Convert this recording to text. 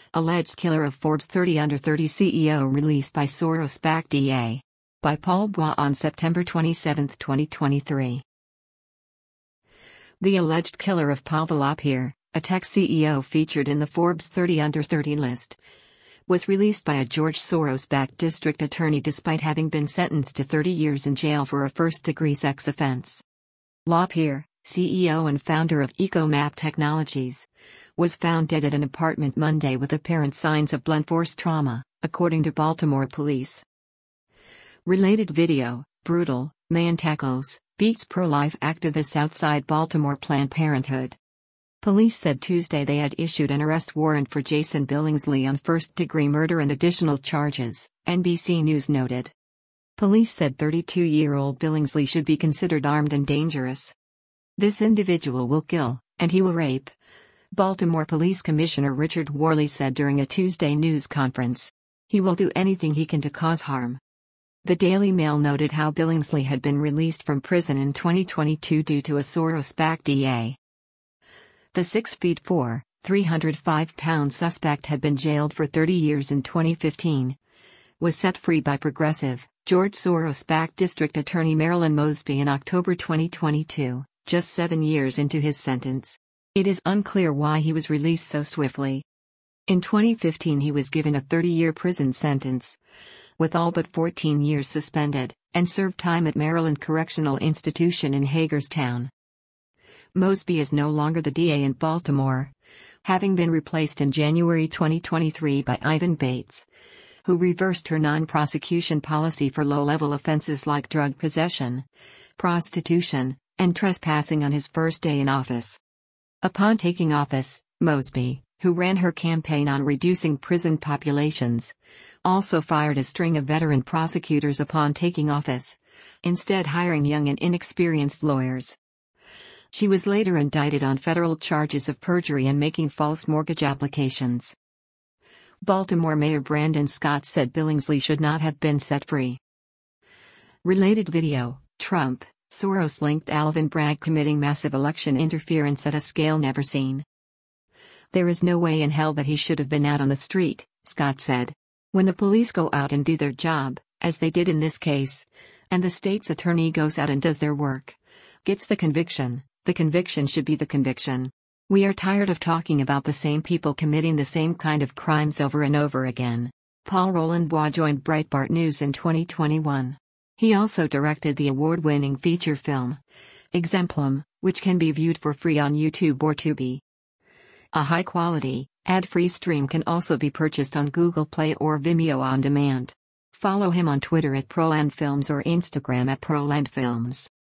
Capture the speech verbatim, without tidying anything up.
Alleged killer of Forbes thirty under thirty C E O released by Soros-backed D A. By Paul Bois on September twenty-seventh, twenty twenty-three. The alleged killer of Pavel Lapierre, a tech C E O featured in the Forbes thirty under thirty list, was released by a George Soros-backed district attorney despite having been sentenced to thirty years in jail for a first-degree sex offense. Lapierre, C E O and founder of EcoMap Technologies, was found dead at an apartment Monday with apparent signs of blunt force trauma, according to Baltimore police. Related video: brutal man tackles, beats pro-life activists outside Baltimore Planned Parenthood. Police said Tuesday they had issued an arrest warrant for Jason Billingsley on first-degree murder and additional charges, N B C News noted. Police said thirty-two-year-old Billingsley should be considered armed and dangerous. This individual will kill, and he will rape, Baltimore Police Commissioner Richard Worley said during a Tuesday news conference. He will do anything he can to cause harm. The Daily Mail noted how Billingsley had been released from prison in twenty twenty-two due to a Soros-backed D A. The six feet four, three hundred five pound suspect had been jailed for thirty years in twenty fifteen. Was set free by progressive, George Soros-backed District Attorney Marilyn Mosby in October twenty twenty-two, just seven years into his sentence. It is unclear why he was released so swiftly. In twenty fifteen he was given a thirty-year prison sentence, with all but fourteen years suspended, and served time at Maryland Correctional Institution in Hagerstown. Mosby is no longer the D A in Baltimore, having been replaced in January twenty twenty-three by Ivan Bates, who reversed her non-prosecution policy for low-level offenses like drug possession, prostitution, and trespassing on his first day in office. Upon taking office, Mosby, who ran her campaign on reducing prison populations, also fired a string of veteran prosecutors upon taking office, instead hiring young and inexperienced lawyers. She was later indicted on federal charges of perjury and making false mortgage applications. Baltimore Mayor Brandon Scott said Billingsley should not have been set free. Related video: Trump, Soros-linked Alvin Bragg committing massive election interference at a scale never seen. There is no way in hell that he should have been out on the street, Scott said. When the police go out and do their job, as they did in this case, and the state's attorney goes out and does their work, gets the conviction, the conviction should be the conviction. We are tired of talking about the same people committing the same kind of crimes over and over again. Paul Roland Bois joined Breitbart News in twenty twenty-one. He also directed the award-winning feature film, Exemplum, which can be viewed for free on YouTube or Tubi. A high-quality, ad-free stream can also be purchased on Google Play or Vimeo on demand. Follow him on Twitter at ProlandFilms or Instagram at ProlandFilms.